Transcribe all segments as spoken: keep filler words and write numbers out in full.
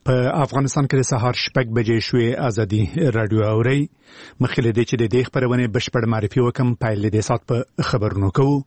په افغانستان کې د سهار شپږ بجې شوې ازادي رادیو اوري مخکې دې چې د دې خبرونه بشپړ معرفي وکم پایل دې سات په خبرونو کوو.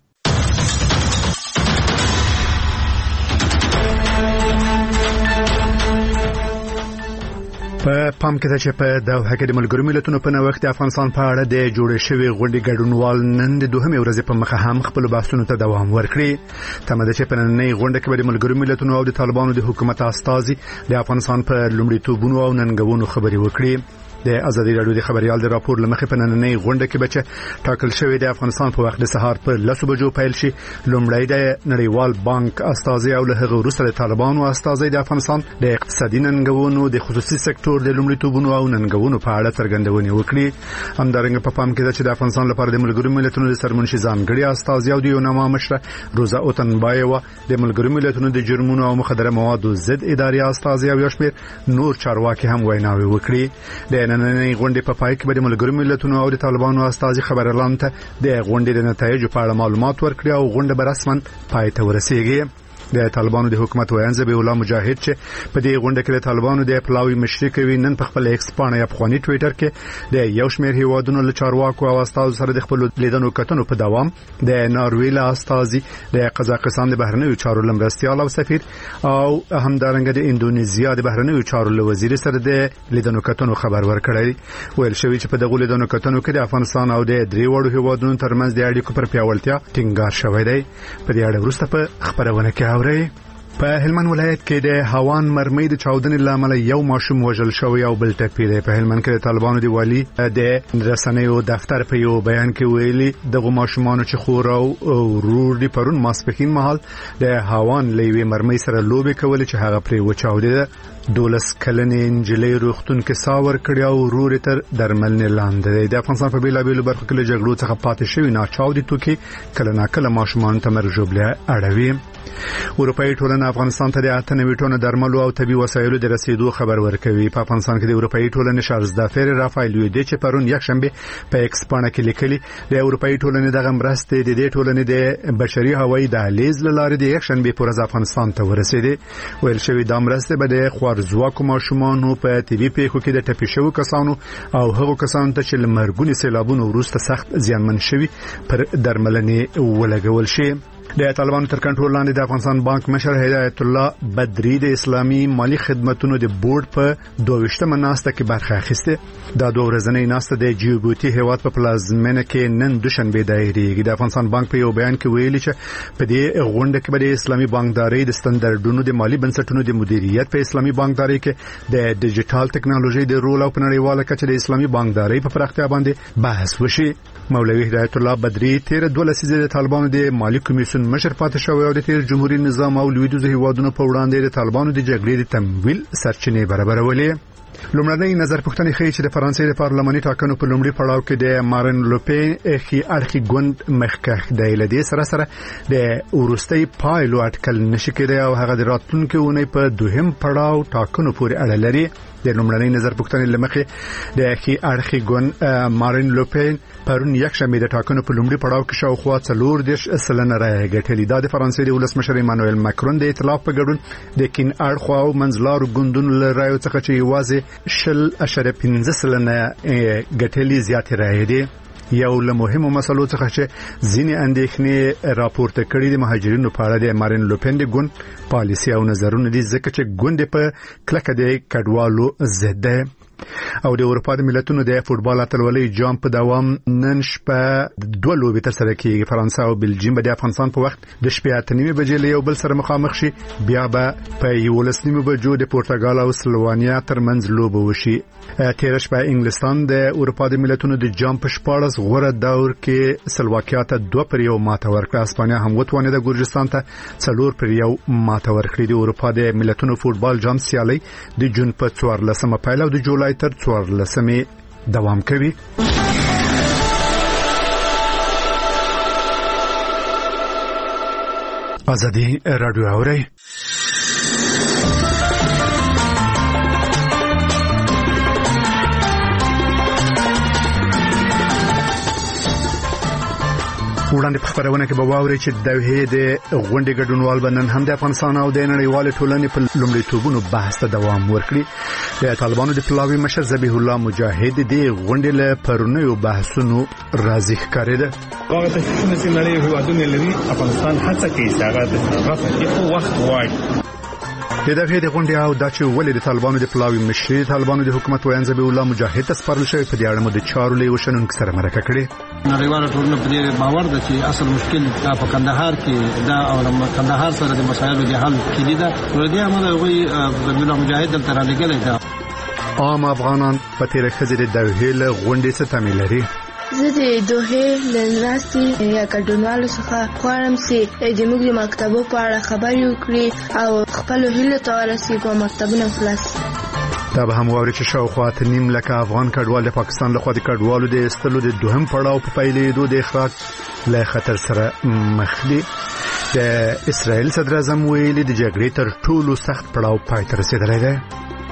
په پام کې ده چې په دوحه کې د ملګرو ملتونو په نوښت د افغانستان په اړه د جوړې شوې غونډې ګډونوال نن د دوهمې ورځې په مخه هم خپل بحثونو ته دوام ورکړي. تمه ده چې په نننۍ غونډه کې به د ملګرو ملتونو او د طالبانو د حکومت استازي د افغانستان په لومړیتوبونو او ننګونو خبرې وکړي. د ازادي رادیو د خبريال د راپور لمخې په نننۍ غونډه کې بچ ټاکل شوې د افغانستان په وخت د سهار په لسو بجو پیل شي. لومړی د نړیوال بانک استازي او له هغه وروسته د طالبانو استازي د افغانستان د اقتصادي ننګونو د خصوصي سکتور د لومړیتوبونو او ننګونو په اړه څرګندونې وکړي. همدارنګه په پام کې ده چې د افغانستان لپاره د ملګرو ملتونو د سرمنشي ځانګړي استازي او د یوناما مشره روزا اوتنبایوا د ملګرو ملتونو د جرمونو او مخدره موادو ضد اداري استازي او یو شمېر نور چارواکي هم ویناوي وکړي. د نننۍ غونډې په پای کې به د ملګرو ملتونو او د طالبانو استازي خبرلاند ته د غونډې د نتایجو په اړه معلومات ورکړي او غونډه به رسماً پای ته ورسیږي. د طالبانو د حکومت ویان زبی الله مجاهد چې په دې غونډه کې د طالبانو د پلاوی مشرک وی نن په خپل ایکس پاڼه یا افغاني ټوئیټر کې د یو شمېر هیوادونو له چارواکو او استادو سره د خپل لیدنو کتنو په دوام د ناروې له استازي د قزاقستان د بهرنیو چارو لمرستيال او سفیر او همدارنګه د انډونیزیا د بهرنیو چارو له وزیر سره د لیدنو کتنو خبر ورکړی. ویل شوی چې په دغه لیدنو کتنو کې د افغانستان او د درې وړو هیوادونو ترمنځ د اړیکو پر پیاوړتیا ټینګار شوی دی. په دې اړه وروسته په خبرونه کې په هلمند ولایت کې د هوان مرمۍ د چاودنې لامل یو ماشوم وژل شوی او بل ټپي دی. په هلمند کې د طالبانو دی والی د رسنیو دفتر په یو بیان کې ویلي دغه ماشومان چې خور او ورور دی پرون ماسپخین مهال د هوان لوي مرمۍ سره لوبي کول چې هغه پرې وچاودې. دولس کلنې انجلۍ روغتون کې ساور کړی او ورور تر درملنې لاندې دی. د افغانستان په بیلابیلو برخو کې له جګړو څخه پاتې شوی ناچاودي توکي کله ناکله ماشومان ته مرګ ژوبله اړوي. اروپאי ټولنه افغانستان ته د اته نوي ټنو درملو او طبي وسایلو د رسیدو خبر ورکوي. په افغانستان کې د اروپאי ټولنې شارزدافر رافایل یودی چې پرون یک شنبه په ایکس پاڼه کې لیکلي د اروپאי ټولنې دغه مرستې د دې ټولنې د بشري هوایي دهلیز لاره د یک شنبه پر ورځ افغانستان ته ورسېده. ویل شوی د مرستې به د خوارزواکو ماشومانو په طبي پیښو کې د ټپي شوو کسانو او هغو کسانو ته چې لمرګونی سیلابونو وروسته سخت زیانمن شوي پر درملنې ولګول شي. د طالبانو تر کنټرول لاندې د افغانستان بانک مشر هدایت الله بدری د اسلامي مالی خدماتو د بورډ په دوه ناسته کې برخه اخیسته. دا دوه ورځنۍ ناسته د جیبوتي هیواد په پلازمینه کې نن دوشنبه دایریږي. د افغانستان بانک په یو بیان کې ویلي چې په دې غونډه کې به د اسلامي بانکداري د ستاندردونو د مالی بنسټونو د مدیریت په اسلامي بانکداري کې د ډیجیټل ټکنالوژي د رول او په نړیواله کچه د اسلامي بانکداري په پراختیا باندې بحث وشي. مولوي هدایت الله بدری تیر دوه لسیزه د طالبانو د مالی کمیسیون مشر پاتې شوی او د تیر جمهوریت نظام او لویدیځ هیوادونو په وړاندې د طالبانو د جګړې د تمویل سرچینې برابرولې. لومړنۍ نظر پوښتنه ښیي چې د فرانسې د پارلماني ټاکنو په لومړي پړاو کې د مارین لوپین اخی اړخي ګوند مخکښ دی. لدې سره سره د ورستۍ پایلو اټکل نشي کېدای او هغه د راتلونکو اونۍ په دوهم پړاو ټاکنو پورې اړه لري. د لومړنۍ نظر پوښتنې لمخې د اخی اړخي ګوند مارین لوپین پرون یک شنبه د ټاکنو په لومړي پړاو کې شاوخوا څلور دېرش سلنه رایه ګټلې. دا د فرانسې د ولسمشر ایمانوئل ماکرون د ائتلاف په ګډون د کین اړخوا او منځلارو ګوندونو له رایو څخه چې یوازې شل اشاریه پنځه سلنه ګټلې زیاتې رایې دي. یو له مهمو مسلو څخه چې ځینې اندېښنې راپورته کړې د مهاجرینو په اړه د مارین لوپین د ګوند پالیسي او نظرونه دي ځکه چې ګوند په کلکه د کډوالو ضد ده. او د اروپا د ملتونو د فوتبال اتلولۍ جام په دوام نن شپه دوه لوبې تر سره کیږي. فرانسه او بلجیم به د افغانستان په وخت د شپې اته نیمه بجې له یو بل سره مخامخ شي. بیا به په یولس نیمه بجو د پرتګال او سلوانیا ترمنځ لوبه وشي. تیر شپه انګلستان د اروپا د ملتونو د جام په شپاړس غوره دور کې سلواکیا ته دوه پر یو ماته ورکړه. اسپانیا هم وتوانه د ګورجستان ته څلور پر یو ماته ورکړه. د اروپا د ملتونو فوتبال جام سیالي د جون په څوارلسمه پیل او د جولای تر څوارلسمه دوام کوي. ازادي رادیو اوري وړاندې په خبرونه کې به واوري چې د دوحې د غونډې ګډونوال بنن هم د افغانستان او د نړیوال ټولنې په لومړیتوبونو بحث ته دوام ورکړي. د طالبانو د پلاوي مشر ذبیح الله مجاهد د غونډې له پرونیو بحثونو راضي ښکارېده. هغه تشکیلونه چې نړۍ هیوادونه لري افغانستان هڅه کوي چې هغه د رفع کې وخت وایي. د دغه د غونډې او د چې ولې د طالبانو د پلاوي مشر طالبانو د حکومت ویان ذبیح الله مجاهد تسپارل شوی په دې اړه مو د چارو له وشنونکو سره مرکه کړې. نړیواله ټولنه په دې باور ده چې اصل مشکل په کندهار کې دا او کندهار سره د مسایلو د حل کلیدي ده. ورته عمل غوي ذبیح الله مجاهد تر لګلې ده. عام افغانان په تیر خزې د دوحې له غونډې څخه تمه لري. زه د دوحې لنراستي یا ګډونوالو څخه غواړم چې د موږ د مکتبو په اړه خبرې وکړي او خپل هیله ته ورسیږو مکتبونه خلاص. دا به هم واوري چې شاوخوا نیم لکه افغان کډوال د پاکستان له خوا د کډوالو د استلو د دوهم پړاو په پیلېدو د اخراج له خطر سره مخ دي. د اسرائیل صدر اعظم ویلي د جګړې تر ټولو سخت پړاو پای ته رسیدلی دی.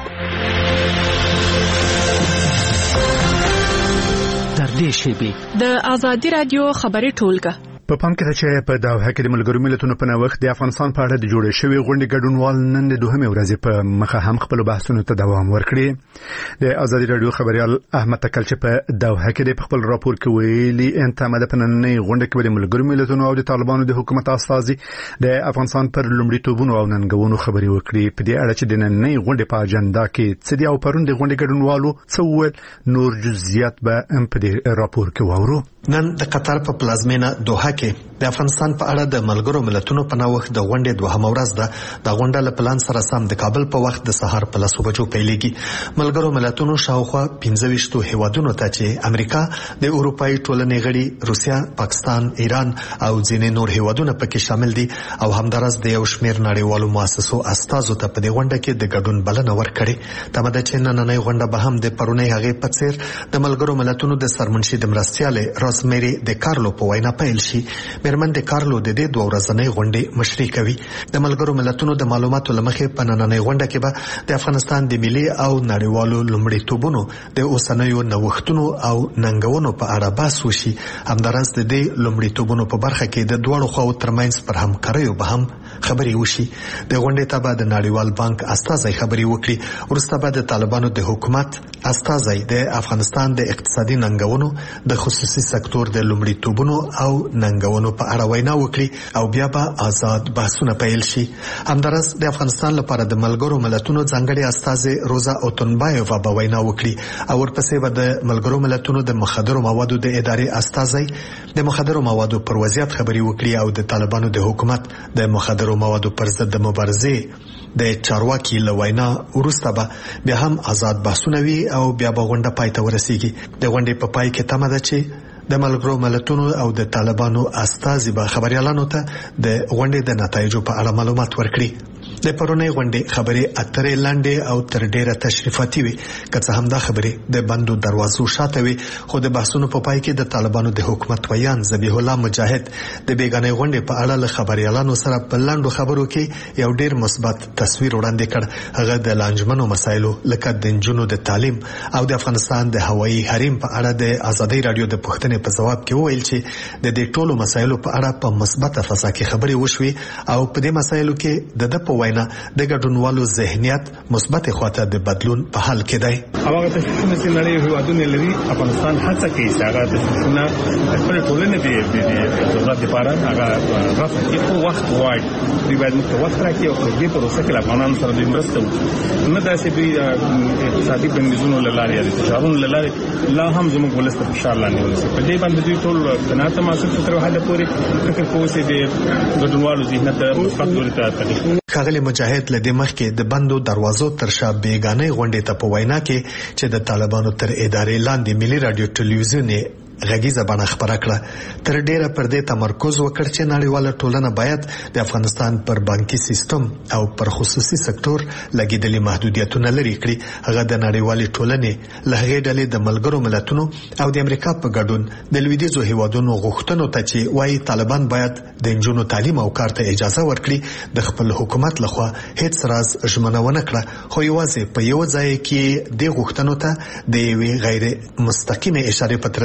د آزادي رادیو خبري ټولګه په پام کې ده چې په دوحه کې د ملګرو ملتونو په نوښت د افغانستان په اړه د جوړې شوی غونډې ګډونوال نن د دوهمې ورځې په مخه هم خپل بحثونو ته دوام ورکړي. د آزادي رادیو خبريال احمد تکل چې په دوحه کې د خپل راپور کې ویلي انتماده په نننۍ غونډه کې د ملګرو ملتونو او د طالبانو د حکومت استازي د افغانستان پر لومړیتوبونو او ننګونو خبري وکړي. په دې اړه چې د نننۍ غونډې په اجنډا کې څه دی او پرون د غونډې ګډونوالو څه ویل نور جزئیات به په دې راپور کې واورو. نن د قطر په پلازمینه دوحه کې د افغانستان په اړه د ملګرو ملتونو په نوښت د غونډې دوهمه ورځ ده. د غونډې له پلان سره سم د کابل په وخت د سهار په لسو بجو پیلېږي. ملګرو ملتونو شاوخوا پنځه ویشت هیوادونو ته چې امریکا، د اروپאי ټولنې غړي، روسیا، پاکستان، ایران او ځینې نور هیوادونه پکې شامل دي او همدارس د یو شمېر نړیوالو مؤسسو استازو ته په دې غونډه کې د ګډون بلنه ورکړې. تمه ده چې نننۍ غونډه به هم د پرونی هغې په څیر د ملګرو ملتونو د سرمنشي د مرستیالې روزمیری د کارلو په وینا پیل شي. مېرمن د کارلو د دې دوه ورځنۍ غونډې مشري کوي. د ملګرو ملتونو د معلوماتو لمخې په نننۍ غونډه کې به د افغانستان د ملي او نړیوالو لومړیتوبونو د اوسنیو نوښتونو او ننګونو په اړه بحث وشي. همدارس د دې لومړیتوبونو په برخه کې د دواړو خواو ترمنځ پر همکاریو به هم خبري وشي. د غونډې ته به د نړیوال بانک استازي خبري وکړي. وروسته به د طالبانو د حکومت استازي د افغانستان د اقتصادي ننګونو، د خصوصي سکتور د لومړیتوبونو او ننګونو په اړه وینا وکړي او بیا به آزاد بحثونه پیل شي. همدارس د افغانستان لپاره د ملګرو ملتونو ځانګړي استازي روزا اوتونبایووا به وینا وکړي او ورپسې به د ملګرو ملتونو د مخدرو موادو د ادارې استازي د مخدرو موادو پر وضعیت خبري وکړي او د طالبانو د حکومت د مخدرو موادو پر ضد د مبارزې د چارواکي لوینا وروسته به بیا هم آزاد بحثونه وي او بیا به غونډه پای ته ورسیږي. د غونډې په پای کې تمه ده چې د ملګرو ملتونو او د طالبانو استازي به خبريالانو ته د غونډې د نتایجو په اړه معلومات ورکړي. د پرونی غونډې خبرې اترې لاندې او تر ډیره تشریفاتي وي، که څه هم دا خبرې د بندو دروازو شاته وي، خو د بحثونو په پای کې د طالبانو د حکومت ویان ذبیح الله مجاهد د بیګانې غونډې په اړه له خبريالانو سره په لاندو خبرو کې یو ډیر مثبت تصویر وړاندې کړ. هغه د لانجمنو مسایلو لکه د نجونو د تعلیم او د افغانستان د هوایي حریم په اړه د آزادۍ رادیو د پوښتنې په جواب کې وویل چې د دې ټولو مسایلو په اړه په مثبته فضا کې خبرې وشوي او په دې مسایلو کې د د په وینا د ګډونوالو ذهنیت مثبت خواته د بدلون په حال کې دی. هغه تشکیلونه چې نړۍ هیوادونه لري افغانستان هڅه کوي چې هغه تشکیلونه خپل ټولنې د ضرورت لپاره هغه رفع کې وخت وایي. دوی باید موږ ته وخت راکړي او په دې پروسه کې افغانانو سره د مرسته وکړي. نه داسې دوی اقتصادي بندیزونو له لارې یا د فشارونو له لارې لا هم زموږ ولس ته فشار لاندې ونیسي. په دې باندې دوی ټول قناعت محسوس تر حده پورې فکر کوي چې د ګډونوالو ذهنیت مثبت ډول ته تغیر. ښاغلی مجاهد له دې مخکې د بندو دروازو تر شا بیګانې غونډې ته په وینا کې چې د طالبانو تر ادارې لاندې ملي رادیو ټلویزیون غږیزه بڼه خبره کړه. تر ډیره پر دې تمرکز وکړ چې نړیواله ټولنه باید د افغانستان پر بانکي سیستم او پر خصوصي سکتور لګیدلي محدودیتونه لرې کړي. هغه د نړیوالې ټولنې له هغې ډلې د ملګرو ملتونو او د امریکا په ګډون د لویدیځو هیوادونو غوښتنو ته چې وایي طالبان باید د نجونو تعلیم او کار ته اجازه ورکړي د خپل حکومت لخوا هیڅ راز ژمنه ونه کړه، خو یوازې په یو ځای کې د غوښتنو ته د یوې غیر مستقیمه اشاره په ترڅ کې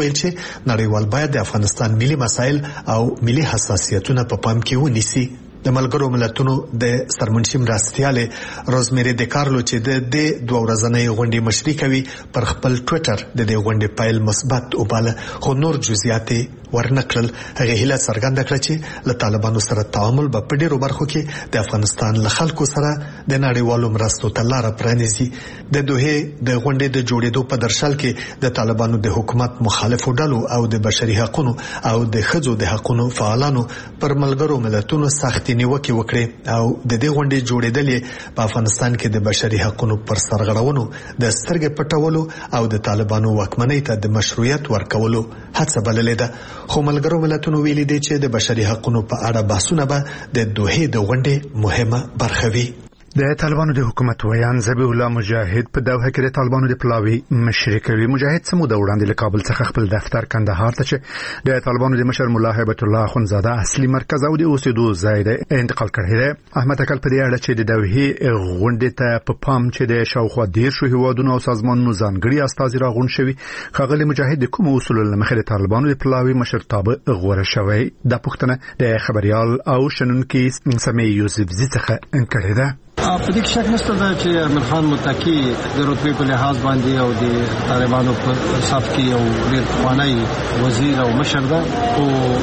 وویل چې نړیوال باید د افغانستان ملي مسایل او ملي حساسیتونه په پام کې ونیسي. د ملګرو ملتونو د سرمنشي مرستیاله روزمیری د کارلو چې د د دوه ورځنۍ غونډې مشري کوي پر خپل ټوئیټر د دې غونډې پایل مثبت وباله، خو نور جزئیات ورنکړل. هغه هیله څرګنده کړه چې له طالبانو سره تعامل په ډیرو برخو کې د افغانستان له خلکو سره د نړیوالو مرستو ته لار پرانیزي. د دوه د غونډې د جوړېدو په درشل کې د طالبانو د حکومت مخالفو ډلو او د بشري حقوقو او د ښځو د حقوقو فعالانو پر ملګرو ملتونو سخت نیوکه وکړي او د دې غونډې جوړېدلې په افغانستان کې د بشري حقوقو پر سرغړونو د سترګې پټولو او د طالبانو واکمنۍ ته د مشروعیت ورکولو هڅه بللې ده. خو ملګرو ملتونو ویلي دي چې د بشري حقوقو په اړه بحثونه به د دوه د غونډې مهمه برخه وي. د طالبانو د حکومت ویان ذبیح الله مجاهد په دوحه کې د طالبانو د پلاوی مشري کوي. مجاهد سمو د وړاندې له کابل څخه خپل دفتر کندهار ته چې د طالبانو د مشر مولا هیبت الله اخونزاده اصلي مرکز او د اوسېدو ځای د انتقال کړی دی. احمد اکل په دې اړه چې د دوحه غونډې ته په پام چې د شاوخوا ډیر شو هیوادونو او سازمانونو ځانګړي استازي راغون شوي، خغلی مجاهد د کوم اصول لمخې د طالبانو د پلاوی مشرتابه غوړه شوی د پښتنه د خبريال او شنونکي سمې یوسف زی څخه انکړی ده. په دې کې شک نشته دا چې امیر خان متقی د رتبې په لحاظ باندې او د طالبانو په صف کې یو ډېر پخوانی وزیر او مشر ده او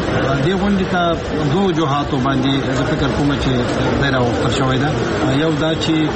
دې غونډې ته دوه جهاتو باندې زه فکر کوم چې ډېر وخت شوی ده. یو دا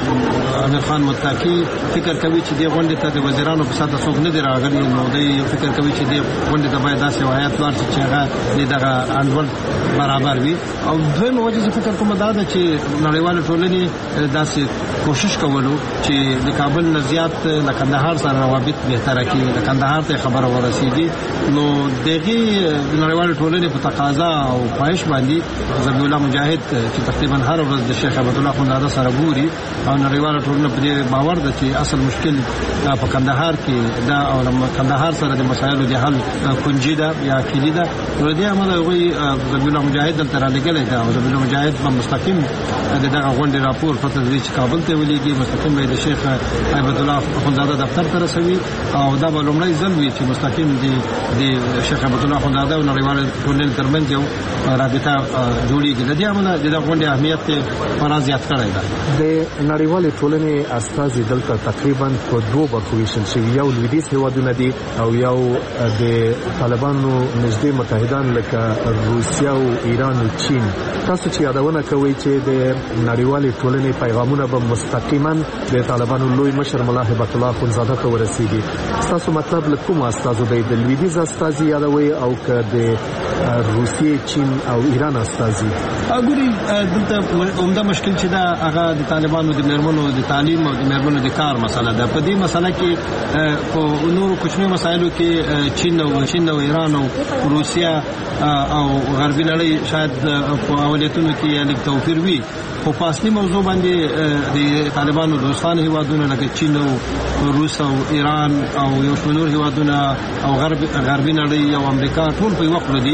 چې امیر خان متقی فکر کوي چې دې غونډې ته د وزیرانو په ساده څوک نه دی راغلی، نو دوی فکر کوي چې دې غونډې ته باید داسې وایات لار چې هغه دغه انډول برابر وي. او دویمه وجه زه فکر کوم دا ده چې نړیوال ټولنې داسې کوشش کولو چې د کابل نه زیات د کندهار سره روابط بهتره کړي، د کندهار ته خبره ورسیږي. نو دغه نړیوال ټولنې په تقاضا او پایش باندې ذبیح الله مجاهد چې تقریبا هر ورځ د شیخ عبد الله اخونزاده سره ګوري او نړیوال ټولنه په دې باور ده چې اصل مشکل په کندهار کې دا او کندهار سره د مسایلو د حل کنجي ده یا کلی ده. نو دې عمل غوي ذبیح الله مجاهد دلته را لګلې ده او ذبیح الله مجاهد په مستقیم دغه غونډې راپور پته د کابل ته ولېږي، مستقیم به د شیخ هیبت الله اخونزاده دفتر ته رسوي او دا به لومړی ځل وي چې مستقیم د شیخ هیبت الله اخونزاده او نړیوال ټولنې ترمنځ یو رابطه جوړیږي. د دې امله د غونډې اهمیت خورا زیات کړی ده. د نړیوال ټولنې استازي دلته تقریبا په دوه برخو ویشل شوي، یو لویدیځ هیوادونه دي او یو د طالبانو نږدې متحدان لکه روسیا او ایران او چین. تاسو چې یادونه کوي چې د نړیوال ټولنې پیغامونه به مستقیما د طالبانو لوی مشر مولا هیبت الله اخونزاده ته ورسیږي، تاسو مطلب له کوم استازو د لویدیځ استازي یادوي او که د روسیې، چین او ایران استازي؟ اګوري دلته عمده مشکل چې دا هغه د طالبانو د میرمنو د تعلیم او د میرمنو د کار مسله ده. په دې مسله کې په نورو کوچنیو مسایلو کې چین او چین او ایران او روسیا او غربي نړۍ شاید په اولتونو کې یو توپیر وي، خو په اصلي موضوع باندې د طالبانو دوستانه هیوادونه لکه چین او روس او ایران او یو شمېر هیوادونه او غرب غربي نړۍ او امریکا ټول په وخت لري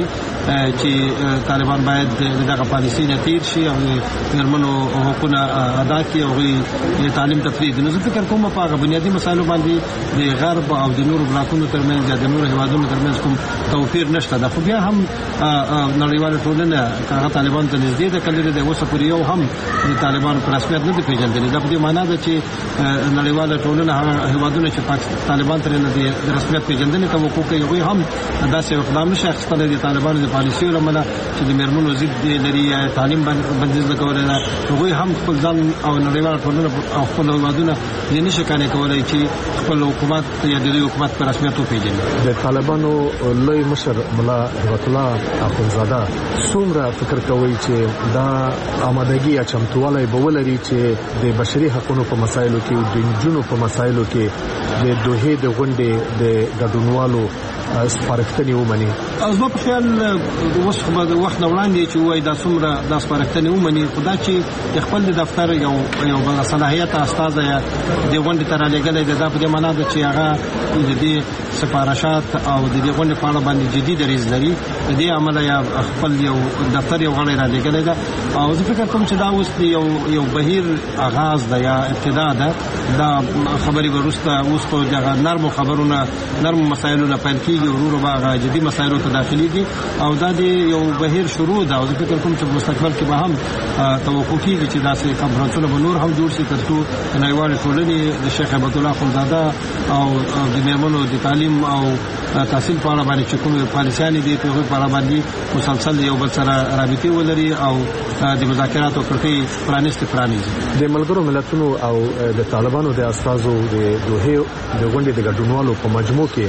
چې طالبان باید دغه پالیسي نه تیر شي او میرمنو حقوقونه ادا کړي او تعلیم تفرید. نو زه فکر کوم په هغه بنیادی مسایلو باندې د غرب او د نورو بلاکونو ترمنځ یا د نورو هیوادونو ترمنځ کوم توپیر نشته ده. خو بیا هم نړیواله ټولنه هغه طالبان ته نږدې ده کله د اوسه پورې یو هم د طالبان په رسمیت نه دی پیژندل. دا په دې معنی ده چې نړیواله ټولنه هغه هیوادونه چې طالبان ترې نه دي رسمیت پیژندل توقع کوي هم داسې اقدام نشي اخیستلی د طالبانو د پالیسیو لمنه چې د میرمنو ضد لري تعلیم بندیز وکولای نه هغوی هم خپل ځان او نړیواله ټولنه او خپل هیوادونه یې نشي کانې کولای چې خپل حکومت یا د حکومت په رسمیت وپیژني. د طالبانو لوی مشر مولا هیبت الله اخونزاده څومره فکر کوي چې دا آمادګي یا چمتووالی به ولري چې د بشري حقوقو په مسایلو کې او د نجونو په مسایلو کې د دوه د غونډې د ګډونوالو سپارښتنې ومني؟ زما په خیال اوس خو د وخت نه وړاندې چې وایي دا څومره دا سپارښتنې ومني، خو دا چې خپل د دفتر یو یو صلاحیت استازی د غونډې ته رالېږلی دی، دا په دې معنا ده چې هغه د دې سفارشات او د دې غونډې په اړه باندې جدي دریځ لري. د دې عمله یا خپل یو دفتر یو غړی را لګلې ده او زه فکر کوم چې دا اوس یو یو بهیر آغاز ده یا ابتدا ده. دا خبري ورسته اوس په دغه نرمو خبرونه نرمو مسایلو نه پیل کیږي او ورو به جدي مسایلو ته داخليږي او دا د یو بهیر شروع ده او زه فکر کوم چې په مستقبل کې به هم توقع کیږي چې داسې کنفرانسونه به نور هم جوړ شي ترڅو نړیوالې ټولنې د شیخ عبد الله اخوندزاده او د میرمنو د تعلیم او تحصیل په اړه باندې چې کومې پالیسیانې دي په هغه په اړه باندې مسلسل یو بل سره رابطې ولري او د مذاکراتو کړکۍ پرانیستې پرانیزي. د ملګرو ملتونو او د طالبانو د استازو د دوه د غونډې د ګډونوالو په مجموع کې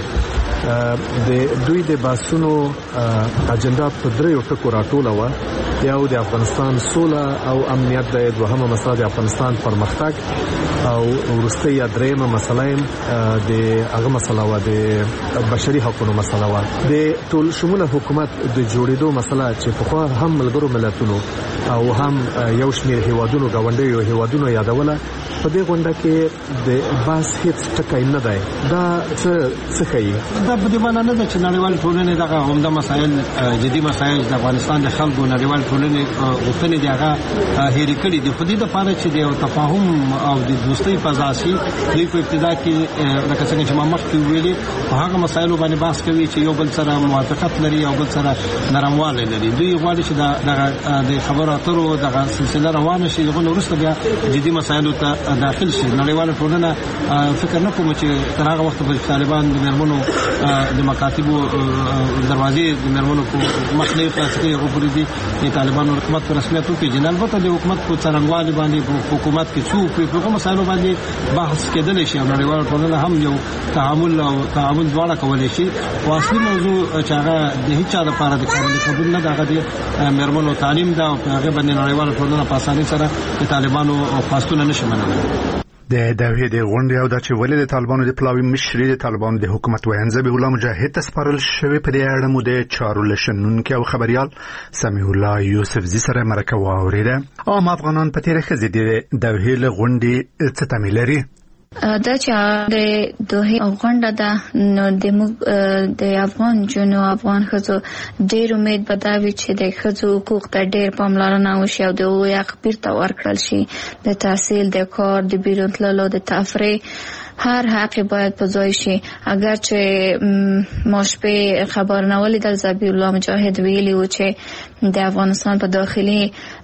د دوی د باسونو اجنډا په دریو ټکو راټوله و. یو د افغانستان سوله او امنیت، د دوهمه مسله د افغانستان پرمختګ او ورسته یا دریمه مسله د هغه مسله و د بشري حقوقو مسله و. د ټول شموله حکومت د جوړېدو مسله چې په خوا هم ملګرو ملتونو او هم یو شمېر هیوادونو غونډیو هیوادونو یادوله. په دې غونډه کې د باس هیڅ ټکی نه دی. دا څه څه کوي؟ دا په دې باندې نه ده چې نړیوال ټولنې دغه عمده مسایل جدي مسایل د افغانستان د خلکو نړیوال ټولنې غوښتنې دي هغه هېرې کړي دي. خو دې دپاره چې د یو تفاهم او د دوستۍ فضا شي دوی په ابتدا کې لکه څنګه چې ما مخکې ویلي په هغه مسایلو باندې بحث کوي چې یو بل سره موافقت لري او بل سره نرموالی لري. دوی غواړي چې دغه د خبرو اترو دغه سلسله روانه شي دغه وروسته بیا جدي مسایلو ته داخل شي. نړیواله ټولنه فکر نه کوم چې تر هغه وخت به طالبان د میرمنو د مکاتبو دروازې د میرمنو په مخ نه خلاصي غوړي دي چې طالبانو حکومت پر رسمیت وکړي. البته د حکومت په څرنګوالي باندې حکومت کې څو په کومه مسایلو باندې بحث کېدل شي او نړیواله ټولنه هم یو تعامل او تعامل دواړه کولای شي. او اصلي موضوع چې هغه د هیڅ چا لپاره د قبول نه دغه د میرمنو تعلیم دا او هغه باندې نړیواله ټولنه په اسانۍ سره د طالبانو خواستونه نشي منلای. د دوی د غونډې او د چې ولې د طالبانو د پلاوی مشري د طالبانو د حکومت وین ذبیح الله مجاهد ته سپارل شوی په دې اړه مو د چارو لشنونکو او خبريال سمیع الله یوسف زی سره مرکه واوریده. عام افغانان په تیر خزې د دوی له غونډې څه تمه لري؟ دا چې د دوه غونډه ده نو د د افغان جنو افغان خزو ډېر امید بداوي چې د خزو حقوق ته ډېر پاملرنه وشي او د حق بیرته ورکړل شي. د تحصیل، د کار، د بیرون تللو، د تفریح هر حق باید په ځای شي. اگر چې ماشپه خبر نه ولیدل ذبیح الله مجاهد ویلي و چې د افغانستان په داخلي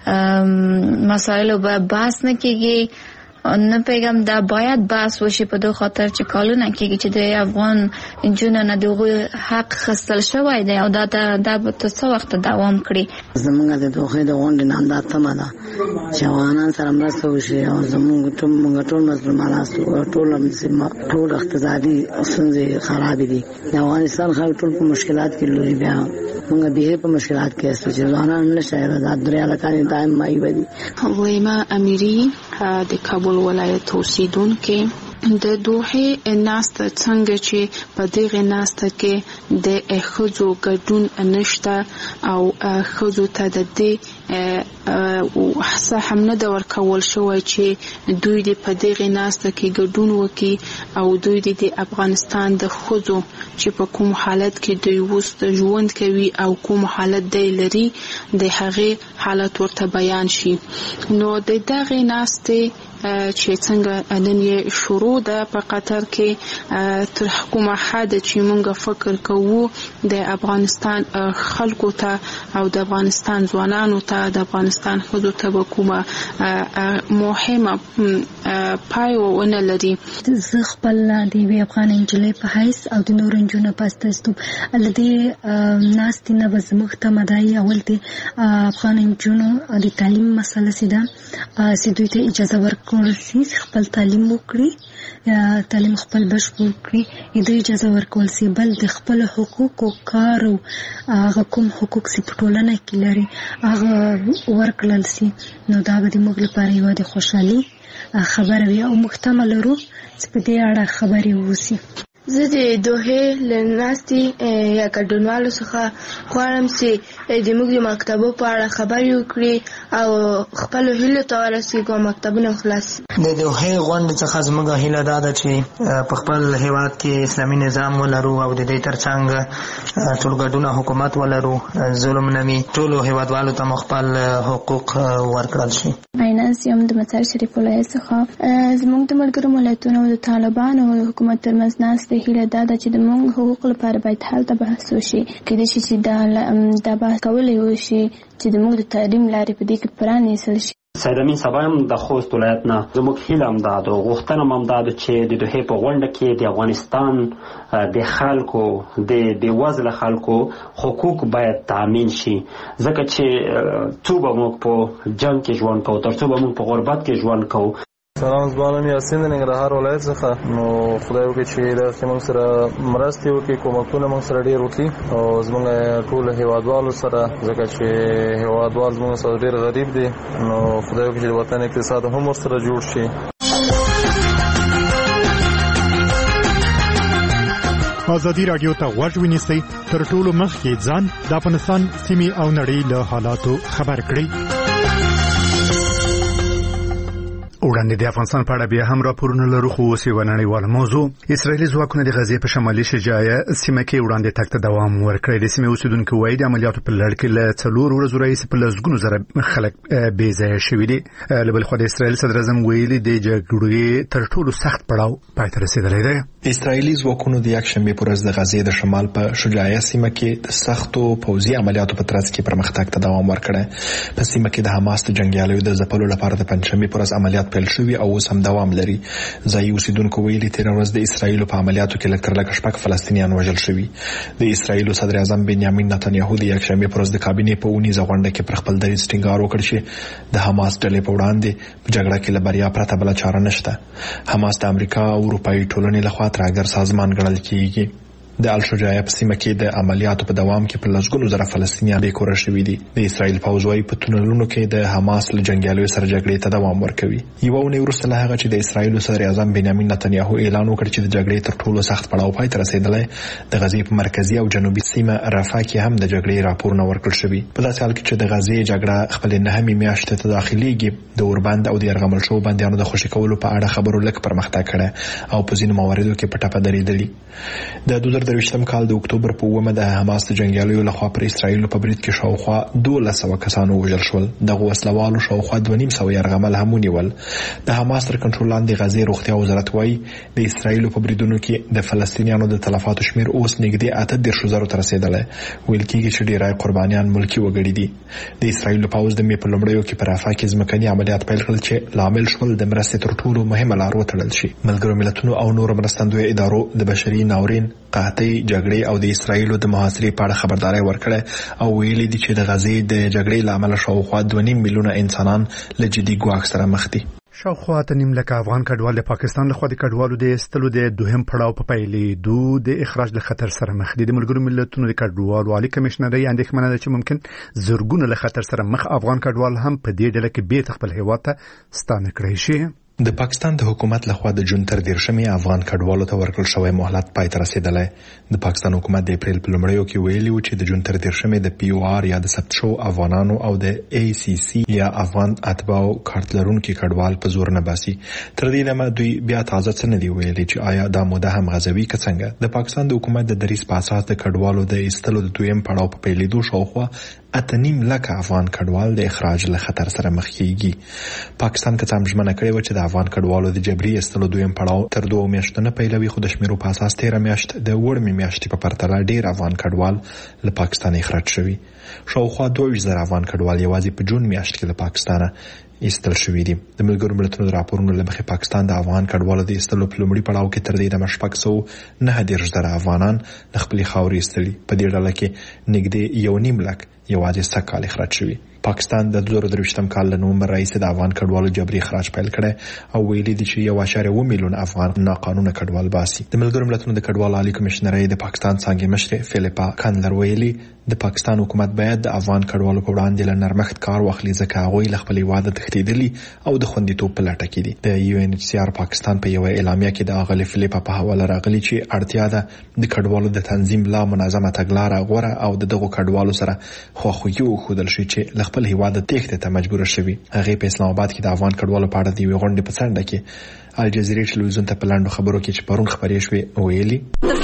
مسایلو به بحث نه کیږي. نه پیغام دا باید بحث وشي په دوه خاطر چې کالونه کېږي چې د افغان جنونو نه دغه حق خستل شوی دی او دا دا به څه وخت دوام کړي. زمونږ د دوه د غونډې نه دا تمه ده چې افغانان سره مرسته وشي او زمونږ ټول موږ ټول مسلمانان ټول ټول اقتصادي ستونزې خراب دي. د افغانستان خلک ټول په مشکلات کې لوري بیا موږ به په مشکلات کې اسو چې ځوانان نشه آزاد دریا لکانې دائم مای ودی. ویما امیری د کابل ولایت اوسیدونکو د دوه ناسته څنګه چې په دغه ناسته کې د خزو ګډون نشته او خزو ته د دې حسه هم نه د ورکول شوی چې دوی د په دغه ناسته کې ګډون وکړي او دوی د افغانستان د خزو چې په کوم حالت کې دوی وست ژوند کوي او کوم حالت دی لري د هغه حالت ورته بیان شي. نو د دغه ناسته چې څنګه نن یې شروع ده په قطر کې تر حکومت حد چې موږ فکر کوو د افغانستان خلکو ته او د افغانستان ځوانانو ته د افغانستان خزو ته کومه مهمه پایونه لري. زه خپل د وی افغان انجلۍ په حیث او د نور انجونو پاستستوب الدې ناستې نه بزمخ ته مدای اول د افغان انجونو د تعلیم مسله سیده سیدوی ته اجازه ورکړي خپل تعلیم وکړي یا تعلیم خپل بشپړ کړي. د اجازه ورکول سي بل د خپل حقوق او کار او هغه کوم حقوق سي په ټولنه کې لري هغه ورکړل سي. نو دا به د موږ لپاره یو د خوشحالي خبره وي او محتمل ورو چې په دې اړه خبرې وسی. زه د دوحې له ناستې یا ګډونوالو څخه غواړم چې زموږ د مکتبو په اړه خبرې وکړي او خپلو هیلو ته ورسېږو او مکتبونه خلاص. د دوحې غونډې څخه زموږ هیله دا ده چې په خپل هیواد کې اسلامي نظام ولرو او د دې ترڅنګ ټولګډونه حکومت ولرو، ظلم نه وي، ټولو هیوادوالو ته مو خپل حقوق ورکړل شي. عیناز یم د مطهر شریف ولایت څخه. زموږ د ملګرو ملتونو او د طالبانو او د حکومت ترمنځ ناستې هیله دا ده چې د موږ حقوق لپاره باید هلته بحث وشي. کېدای شي چې دا بحث کولی وشي چې د موږ د تعلیم لارې په دې کې پرانیستل شي. سید امین صاحب هم د خوست ولایت نه زموږ هیله هم دا ده، غوښتنه هم دا ده چې د دوحې په غونډه کې د افغانستان د خلکو د بېوزله خلکو حقوق باید تامین شي، ځکه چې څو به موږ په جنګ کې ژوند کوو، تر څو به موږ په غربت کې ژوند کوو. سلام، زما نوم یاسین د ننګرهار ولایت څخه. نو خدای وکړي چې داسې موږ سره مرستې وکړي، کومکونه موږ سره ډېر وکړي او زموږ ټول هیوادوالو سره، ځکه چې هیوادوال زموږ سره ډېر غریب دي. نو خدای وکړي چې د وطن اقتصاد هم ورسره جوړ شي. ازادي راډیو ته غوږ ونیسئ، تر ټولو مخکې ځان د افغانستان سیمې او نړۍ له حالاتو خبر کړئ. وړاندې د افغانستان په اړه بیا هم راپورونه لرو، خو اوس یوه نړیواله موضوع. اسرائیلي ځواکونه د غزې په شمالي شجاعه سیمه کې وړاندې تګ ته دوام ورکړی. د سیمې اوسیدونکو وایي د عملیاتو په لړ کې له څلور ورځو راهیسې په لسګونو زره خلک بې ځایه شوي دي. له بلې خوا د اسرائیل صدر اعظم ویلي د جګړې تر ټولو سخت پړاو پای ته رسېدلی دی. اسرائیلي ځواکونو د یکشنبې په ورځ د غزې د شمال په شجاعه سیمه کې د سختو پوځي عملیاتو په ترڅ کې پرمختګ ته دوام ورکړی. په سیمه کې د حماس د جنګیالیو د ځپلو لپاره د پنجشنبې په ورځ عملیات پیل شوي او اوس هم دوام لري. ځایي اوسیدونکو ویلي تېره ورځ د اسرائیلو په عملیاتو کې لږ تر لږه شپږ فلسطینیان وژل شوي. د اسرائیلو صدر اعظم بنیامین نتنیاهو د یکشنبې په ورځ د کابینې په اونیزه غونډه کې پر خپل دریځ ټینګار وکړ چې د حماس ډلې په وړاندې په جګړه کې له بریا پرته بله چاره نشته. حماس د امریکا او اروپایي ټولنې لخوا ترهګر سازمان ګڼل کیږي. د الشجاعه په سیمه کې د عملیاتو په دوام کې په لسګونو زره فلسطینیان بې کوره شوي دي. د اسرائیل پوځ وايي په تونلونو کې د حماس له جنګیالیو سره جګړې ته دوام ورکوي. یوه اونۍ وروسته له هغه چې د اسرائیل صدر اعظم بنیامین نتنیاهو اعلان وکړ چې د جګړې تر ټولو سخت پړاو پای ته رسېدلی، د غزې په مرکزي او جنوبي سیمه رفح کې هم د جګړې راپورونه ورکړل شوي. په داسې حال کې چې د غزې جګړه خپلې نهمې میاشتې ته داخلېږي، د اوربند او د یرغمل شوو بندیانو د خوشي کولو په اړه خبرو لږ پرمختګ کړی او په ځینو مواردو کې په ټپه درېدلي. د دوه زره درویشتم کال د اکتوبر په اوومه د حماس د جنګیالیو لخوا پر اسرائیل په برید کې شاوخوا دولس سوه کسانو وژل شول. دغه وسلوالو شاوخوا دوه نیم سوه یرغمل هم ونیول. د حماس تر کنټرول لاندې غزې روغتیا وزارت وایي د اسرائیل په بریدونو کې د فلسطینیانو د تلفاتو شمیر اوس نږدې اته دېرشو زرو ته رسېدلی. ویل کېږي چې ډېری قربانیان ملکي وګړي دي. د اسرائیل پوځ د مې په لومړیو کې په رفح کې ځمکني عملیات پیل کړل چې لامل شول د مرستې تر ټولو مهمه لار وتړل شي. ملګرو ملتونو او نورو مرستندویه ادارو د بشري ناورین، قحطۍ، جګړې او د اسرائیلو د محاصرې په اړه خبرداری ورکړه او ویلي دي چې د غزې د جګړې له امله شاوخوا دوه نیم میلیونه انسانان له جدي ګواښ سره مخ دي. شاوخوا ته نیم لکه افغان کډوال د پاکستان لخوا د کډوالو د ایستلو د دوهم پړاو په پیلېدو د اخراج له خطر سره مخ دي. د ملګرو ملتونو د کډوالو عالی کمشنرۍ اندېښمنه ده چې ممکن زرګونه له خطر سره مخ افغان کډوال هم په دې ډله کې بیرته خپل هیواد ته ستانه کړی شي. د پاکستان د حکومت لخوا د جون تر دیرشمې افغان کډوالو ته ورکړل شوی مهلت پای ته رسېدلی. د پاکستان حکومت د اپریل په لومړیو کې ویلي و چې د جون تر دیرشمې د پی او آر یا د ثبت شوو افغانانو او د ای سی سی یا افغان اتباعو کارت لرونکي کډوال په زور نه باسي. تر دې دمه دوی بیا تازه څه نه دي ویلي چې آیا دا موده هم غځوي که څنګه. د پاکستان د حکومت د دریځ په اساس د کډوالو د ایستلو د دویم پړاو په پیلېدو شاوخوا اته نیم لکه افغان کډوال د اخراج له خطر سره مخ کیږي. پاکستان که څه هم ژمنه کړې وه چې د افغان کډوالو د جبري ایستلو دویم پړاو تر دوه میاشتو نه پیلوي، خو د شمیرو په اساس تېره میاشت د وړمې میاشتې په پرتله ډېر افغان کډوال له پاکستان اخراج شوي. شاوخوا دوه ویشت زره افغان کډوال یوازې په جون میاشت کې له پاکستانه ایستل شوي دي. د ملګرو ملتونو د راپورونو له مخې پاکستان د افغان کډوالو د ایستلو په لومړي پړاو کې تر دې دمه شپږ سوه نهه دېرش زره افغانان له خپلې خاورې ایستلي. په دې ډله کې نږدې یو نیم لک یوازې سږ کال اخراج شوي. پاکستان د دوه زره درویشتم کال له نومبر راهیسې د افغان کډوالو جبري اخراج پیل کړی او ویلي دي چې یو اعشاریه اووه میلیونه افغان ناقانونه کډوال باسي. د ملګرو ملتونو د کډوالو عالی کمشنرۍ د پاکستان څانګې مشرې فیلیپا کانلر ویلي د پاکستان حکومت باید د افغان کډوالو په وړاندې له نرمښت کار واخلي ځکه هغوی له خپل هیواد تښتېدلي او د خوندیتوب په لټه کې دي. د یو ان ایچ سی آر پاکستان په یو اعلامیه کې د اغلی فلیپ په حواله راغلي چې اړتیا ده د کډوالو د تنظیم لا منظمه تګلارې غوره او د دغو کډوالو سره خواخوږي وښودل شي چې له خپل هیواد تښتې ته مجبور شوي. هغه په اسلام آباد کې د افغان کډوالو په اړه د یوې غونډې په څنډه کې الجزیرې ټلویزیون ته په لاندو خبرو کې چې پرون خبرې شوې ویلي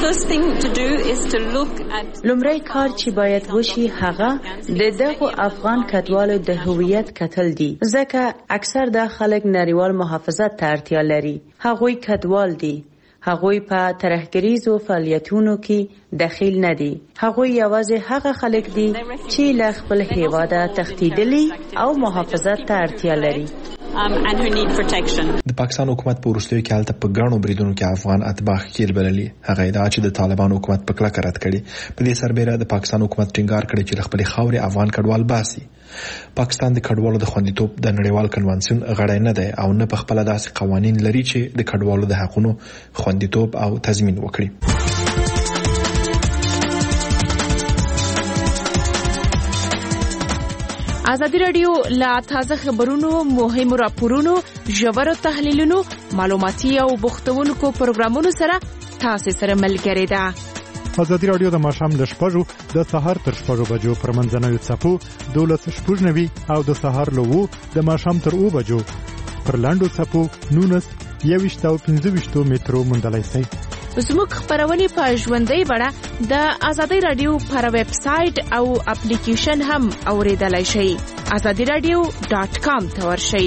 لومړی کار چې باید وشي هغه د دغو افغان کډوالو د هویت کتل دي ځکه اکثر د خلک نړیوال محافظت ته اړتیا لري. هغوی کډوال دي، هغوی په ترهګریزو فعالیتونو کې دخیل نه دي. هغوی یوازې هغه خلک دي چې له خپل هیواده تښتېدلي او محافظت ته اړتیا لري. Um, and who need protection. د پاکستان حکومت په وروستیو کې حالت په ګڼو بریدونو کې افغان اتباع ښکېل بللي. هغه ادعا چې د طالبان حکومت په کلکه رد کړي. په دې سربېره د پاکستان حکومت ټینګار کړی چې له خپلې خاورې افغان کډوال باسي. پاکستان د کډوالو د خوندیتوب د نړیوال کنوانسیون غړی نه دی او نه په خپله داسې قوانین لري چې د کډوالو د حقونو خوندیتوب او تضمین وکړي. ازادي رادیو لا تازه خبرونو، مهمو راپورونو، ژورو تحلیلونو، معلوماتي او بوختونکو پروګرامونو سره تاسو سره ملګری ده. ازادي رادیو د ماښام له شپږو د سهار تر شپږو بجو پر منځنوي څپو دولس شپږ نوي او د سهار له اوو د ماښام تر اوو بجو پر لاندو څپو نونس یوویشت او پنځه ویشتو مترو موندلی شئ. زموږ خبرونه په ژوندۍ بڼه د ازادي رادیو پر ویب سټ او اپلیکیشن هم اوریدلای شئ. ازادي رادیو ډاټ کام ته ورشئ.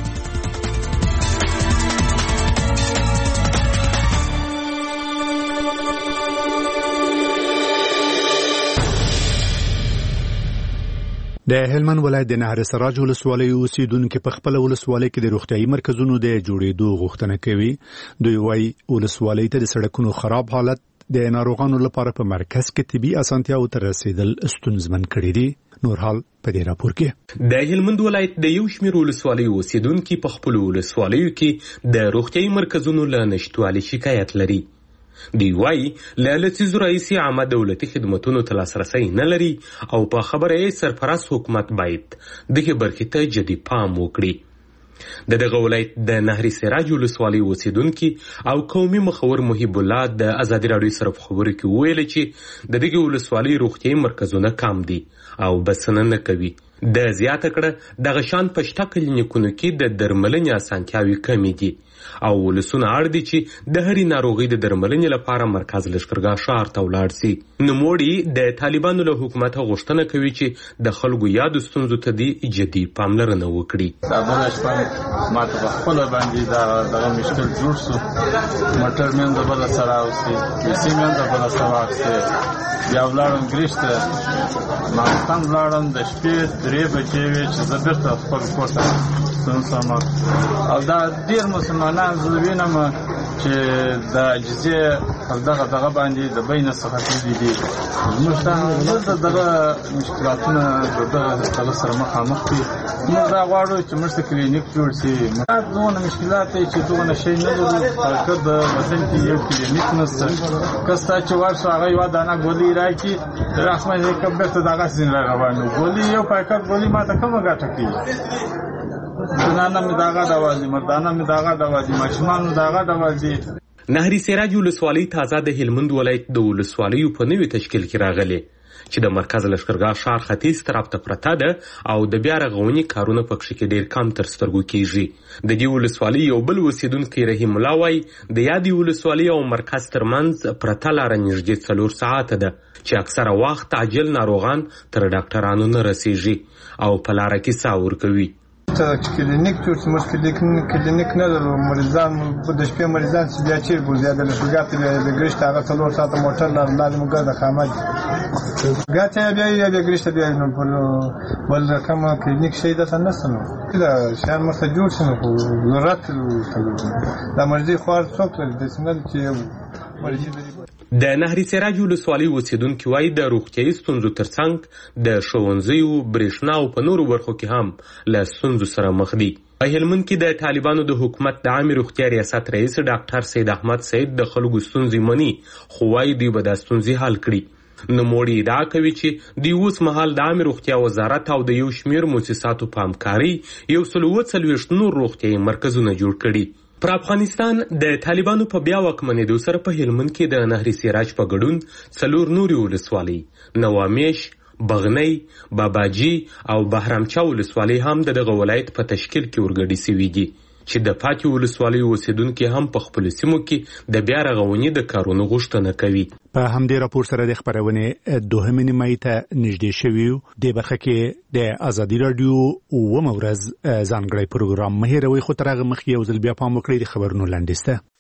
د هلمند ولایت د نهر سراج ولسوالۍ اوسیدونکو په خپل ولسوالۍ کې د روغتيایي مرکزونو د جوړېدو غوښتنه کوي. دوی وايي ولسوالۍ ته د سړکونو خراب حالت د ناروغانو لپاره په مرکز کې طبي اسانتیاو ته رسیدل ستونزمن کړي دي. نور حال په دې راپور کې د هلمند ولایت د یو شمېر ولسوالۍ اوسیدونکو په خپل ولسوالیو کې د روغتيایي مرکزونو له نشټوالي شکایت لري. دی وايي له لسیزو راهیسې عامه دولتي خدماتونو ته لاسرسی نه لري او په خبره یې سرپرست حکومت باید دغه برخې ته جدي پام وکړي. د دغه ولایت د نهر سراج ولسوالۍ اوسیدونکي او قومي مخور محب الله د ازادي رادیو سره په خبرو کې ویل چې د دغه ولسوالۍ روغتيایي مرکزونه کم دي او بسنه نه کوي. د زیاته کړه د غشان په شته کلینیکونو کې د درملنې اسانتیاوې کمې دي او ولسونه اړ دي چې د هرې ناروغۍ د درملنې لپاره مرکز لشکرګاه ښار ته ولاړ سي. نوموړي د طالبانو له حکومت غوښتنه کوي چې د خلکو یادو ستونزو ته دی جدي پاملرنه وکړي. دا بل شپه ماته په خپل باندې دا دغه مشکل جوړ شو. موټر مې د بل سره اوسي، پیسې مې د بل سره واخیستې. بیا ولاړم ګریشته ماښام ولاړم د شپې درې بجې وې چې زه بېرته خپل کور ته ستون سم. او دا ډېر مسلمانان زه وینم چې د عاجزۍ او دغه دغه باندې د بین څخه تللي دي. زموږ ته دغه مشکلاتونه د دغه دغه سره مخامخ دي. موږ دا غواړو چې موږ ته کلینیک جوړ شي. دونه مشکلات دی چې دغه شی نه لرو. که د وطن کې یو کلینیک نشته، که ستا چې ورشو هغه یوه دانه ګولۍ راکړي رسمه یې که بېرته دغه سین را روان وي. ګولۍ یو پاکټ ګولۍ ما ته کومه ګټه کوي؟ زنانه مې دغه ډول دي، مردانه مې دغه ډول دي، ماشومان مې دغه ډول دي. نهر سراج ولسوالۍ تازه د هلمند ولایت د ولسوالیو په نوي تشکیل کې راغلي چې د مرکز لشکرګاه ښار ختیځ طرف ته پرته ده او د بیا رغونې کارونه پکښې کې ډېر کم تر سترګو کېږي. د دې ولسوالۍ یو بل اوسیدونکی رحیم الله وایي د یادې ولسوالۍ او مرکز ترمنځ پرته لاره نږدې څلور ساعته ده چې اکثره وخت عاجل ناروغان تر ډاکټرانو نه رسیږي او په لاره کې ساه ورکوي. چې کلینیک جوړ شي، موږ کلینیک نه لرو. مریضان د شپې مریضان چې بیا چیرې بوځي د لشکرګاه ته بیا د ګرشت هغه څلور ساعته موټر لاندې موږ د خامد ګاه ته بیا یا بیا ګرشت بیا نو بل رقم کلینیک شي داسې نشته. نو دا شیان موږ ته جوړ شي نو ضرورت د مرضي خوار څوک لري داسې نه چې مرضي لري. د نهر سراج ولسوالۍ اوسیدونکي وایي د روغتیایي ستونزو ترڅنګ د ښوونځیو، برېښنا او په نورو برخو کې هم له ستونزو سره مخ دي. په هلمند کې د طالبانو د حکومت د عامې روغتیا ریاست رئیس ډاکټر سید احمد سید د خلکو ستونزې مني، خو وایي دوی به دا ستونزې حل کړي. نوموړي ادعا کوي چې د اوس مهال د عامه روغتیا وزارت او د یو شمېر مؤسساتو په همکاري یو سل اووه څلوېښت نور روغتیايي مرکزونه جوړ کړي. پر افغانستان د طالبانو په بیا واکمنېدو سره په هلمند کې د نهر سراج په ګډون څلور نورې ولسوالۍ نوامیش، بغنی، باباجي او بهرامچا ولسوالۍ هم د دغه ولایت په تشکیل کې ورګډې شوي دي چې د پاتې ولسوالیو اوسیدونکي هم په خپلو سیمو کې د بیا رغونې د کارونو غوښتنه کوي. په همدې راپور سره د خبرونې دوهمې نیمایي ته نږدې شوي د برخه کې د ازادي رادیو اوومه ورځ ځانګړی پروګرام مه هېروئ، خو تر هغه مخکې یو ځل بیا پام وکړئ د خبرونو لنډیز ته.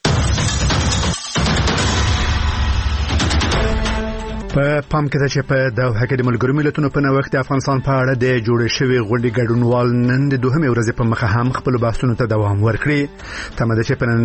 په پام کې ده چې په دوحه کې د ملګرو ملتونو په نوښت د افغانستان په اړه د جوړې شوې غونډې ګډونوال نن د دوهمې ورځې په مخه هم خپل بحثونو ته دوام ورکړي. تمه ده چې په